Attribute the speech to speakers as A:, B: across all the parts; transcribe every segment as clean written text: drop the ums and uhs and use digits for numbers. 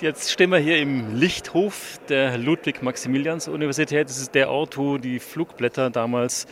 A: Jetzt stehen wir hier im Lichthof der Ludwig-Maximilians-Universität. Das ist der Ort, wo die Flugblätter damals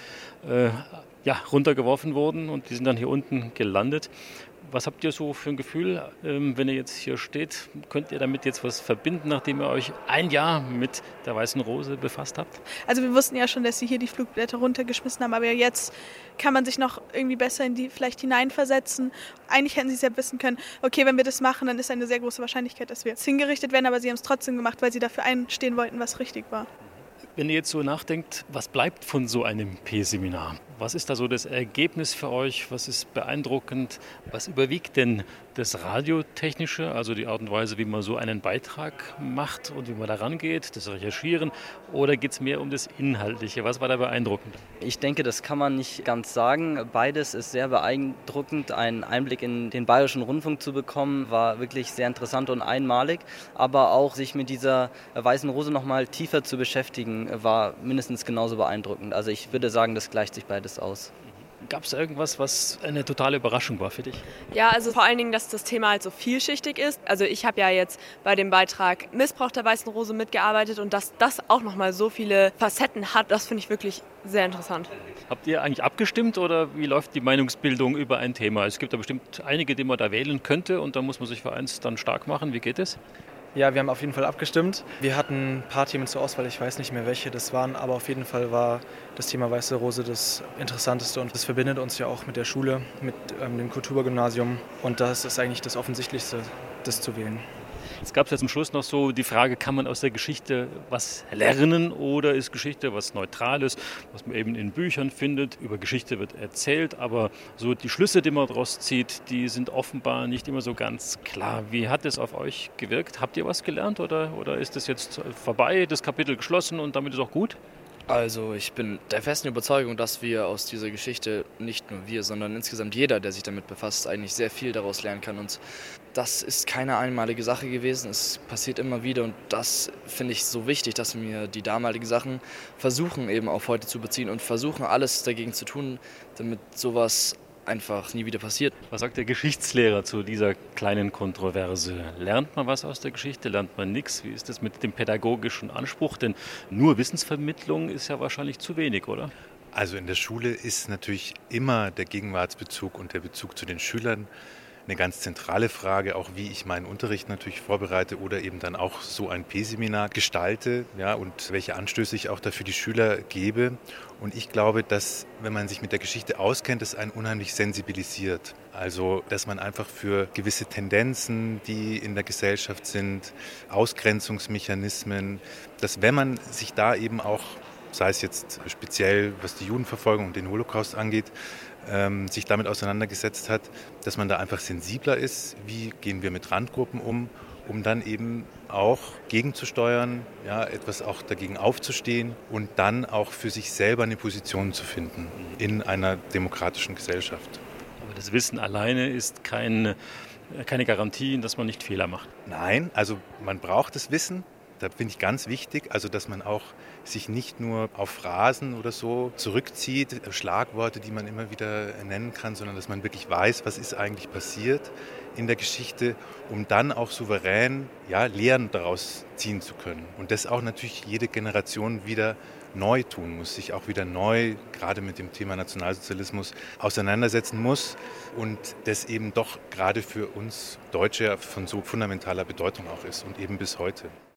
A: runtergeworfen wurden und die sind dann hier unten gelandet. Was habt ihr so für ein Gefühl, wenn ihr jetzt hier steht? Könnt ihr damit jetzt was verbinden, nachdem ihr euch ein Jahr mit der Weißen Rose befasst habt?
B: Also wir wussten ja schon, dass sie hier die Flugblätter runtergeschmissen haben, aber jetzt kann man sich noch irgendwie besser in die vielleicht hineinversetzen. Eigentlich hätten sie es ja wissen können, okay, wenn wir das machen, dann ist eine sehr große Wahrscheinlichkeit, dass wir jetzt hingerichtet werden, aber sie haben es trotzdem gemacht, weil sie dafür einstehen wollten, was richtig war.
A: Wenn ihr jetzt so nachdenkt, was bleibt von so einem P-Seminar? Was ist da so das Ergebnis für euch? Was ist beeindruckend? Was überwiegt denn das Radiotechnische, also die Art und Weise, wie man so einen Beitrag macht und wie man da rangeht, das Recherchieren? Oder geht es mehr um das Inhaltliche? Was war da beeindruckend?
C: Ich denke, das kann man nicht ganz sagen. Beides ist sehr beeindruckend. Einen Einblick in den Bayerischen Rundfunk zu bekommen, war wirklich sehr interessant und einmalig. Aber auch sich mit dieser Weißen Rose noch mal tiefer zu beschäftigen, war mindestens genauso beeindruckend. Also ich würde sagen, das gleicht sich beides aus.
A: Gab es irgendwas, was eine totale Überraschung war für dich?
D: Ja, also vor allen Dingen, dass das Thema halt so vielschichtig ist. Also ich habe ja jetzt bei dem Beitrag Missbrauch der Weißen Rose mitgearbeitet und dass das auch nochmal so viele Facetten hat, das finde ich wirklich sehr interessant.
A: Habt ihr eigentlich abgestimmt oder wie läuft die Meinungsbildung über ein Thema? Es gibt da bestimmt einige, die man da wählen könnte und da muss man sich für eins dann stark machen. Wie geht es?
E: Ja, wir haben auf jeden Fall abgestimmt. Wir hatten ein paar Themen zur Auswahl, ich weiß nicht mehr, welche das waren, aber auf jeden Fall war das Thema Weiße Rose das Interessanteste und das verbindet uns ja auch mit der Schule, mit dem Kulturgymnasium und das ist eigentlich das Offensichtlichste, das zu wählen.
A: Es gab ja zum Schluss noch so die Frage, kann man aus der Geschichte was lernen oder ist Geschichte was Neutrales, was man eben in Büchern findet. Über Geschichte wird erzählt, aber so die Schlüsse, die man daraus zieht, die sind offenbar nicht immer so ganz klar. Wie hat es auf euch gewirkt? Habt ihr was gelernt oder ist das jetzt vorbei, das Kapitel geschlossen und damit ist auch gut?
F: Also ich bin der festen Überzeugung, dass wir aus dieser Geschichte, nicht nur wir, sondern insgesamt jeder, der sich damit befasst, eigentlich sehr viel daraus lernen kann. Und das ist keine einmalige Sache gewesen, es passiert immer wieder und das finde ich so wichtig, dass wir die damaligen Sachen versuchen eben auf heute zu beziehen und versuchen alles dagegen zu tun, damit sowas einfach nie wieder passiert.
A: Was sagt der Geschichtslehrer zu dieser kleinen Kontroverse? Lernt man was aus der Geschichte, lernt man nichts? Wie ist das mit dem pädagogischen Anspruch? Denn nur Wissensvermittlung ist ja wahrscheinlich zu wenig, oder?
G: Also in der Schule ist natürlich immer der Gegenwartsbezug und der Bezug zu den Schülern eine ganz zentrale Frage, auch wie ich meinen Unterricht natürlich vorbereite oder eben dann auch so ein P-Seminar gestalte, ja, und welche Anstöße ich auch dafür die Schüler gebe. Und ich glaube, dass, wenn man sich mit der Geschichte auskennt, es einen unheimlich sensibilisiert. Also, dass man einfach für gewisse Tendenzen, die in der Gesellschaft sind, Ausgrenzungsmechanismen, dass wenn man sich da eben auch, sei es jetzt speziell, was die Judenverfolgung und den Holocaust angeht, sich damit auseinandergesetzt hat, dass man da einfach sensibler ist, wie gehen wir mit Randgruppen um dann eben auch gegenzusteuern, ja, etwas auch dagegen aufzustehen und dann auch für sich selber eine Position zu finden in einer demokratischen Gesellschaft.
A: Aber das Wissen alleine ist keine Garantie, dass man nicht Fehler macht.
G: Nein, also man braucht das Wissen. Da finde ich ganz wichtig, also dass man auch sich nicht nur auf Phrasen oder so zurückzieht, Schlagworte, die man immer wieder nennen kann, sondern dass man wirklich weiß, was ist eigentlich passiert in der Geschichte, um dann auch souverän Lehren daraus ziehen zu können. Und das auch natürlich jede Generation wieder neu tun muss, sich auch wieder neu, gerade mit dem Thema Nationalsozialismus, auseinandersetzen muss und das eben doch gerade für uns Deutsche von so fundamentaler Bedeutung auch ist und eben bis heute.